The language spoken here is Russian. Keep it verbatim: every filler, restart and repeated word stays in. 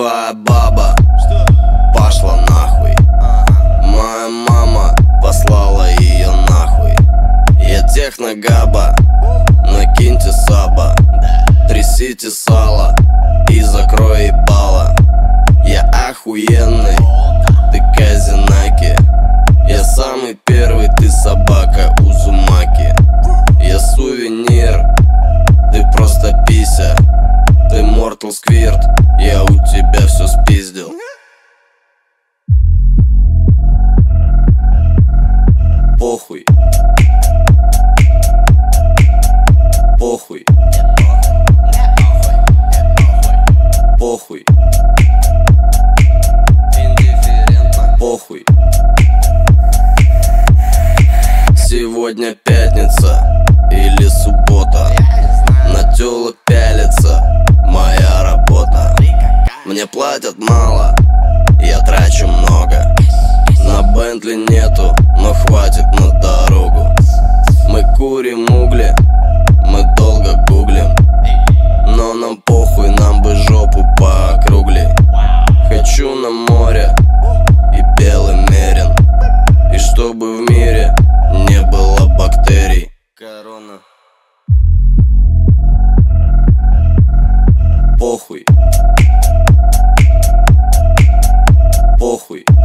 Твоя баба пошла нахуй. Моя мама послала ее нахуй. Я техногаба, накиньте саба, трясите сало и закрой ебало. Я охуенный, ты казинаки. Я самый первый, ты собака Узумаки. Я сувенир, ты просто пися. Ты Mortal Squirt, я у тебя все спиздил. Похуй. Похуй. Похуй. Индифферентно. Похуй. Сегодня пятница или суббота. На тёлок пялится моя работа. Мне платят мало, я трачу много. На Бентли нету, но хватит на дорогу. Мы курим угли, мы долго гуглим. Но нам похуй, нам бы жопу поокругли. Хочу на море и белый мерин, и чтобы в мире не было бактерий. Корона. Похуй. Похуй.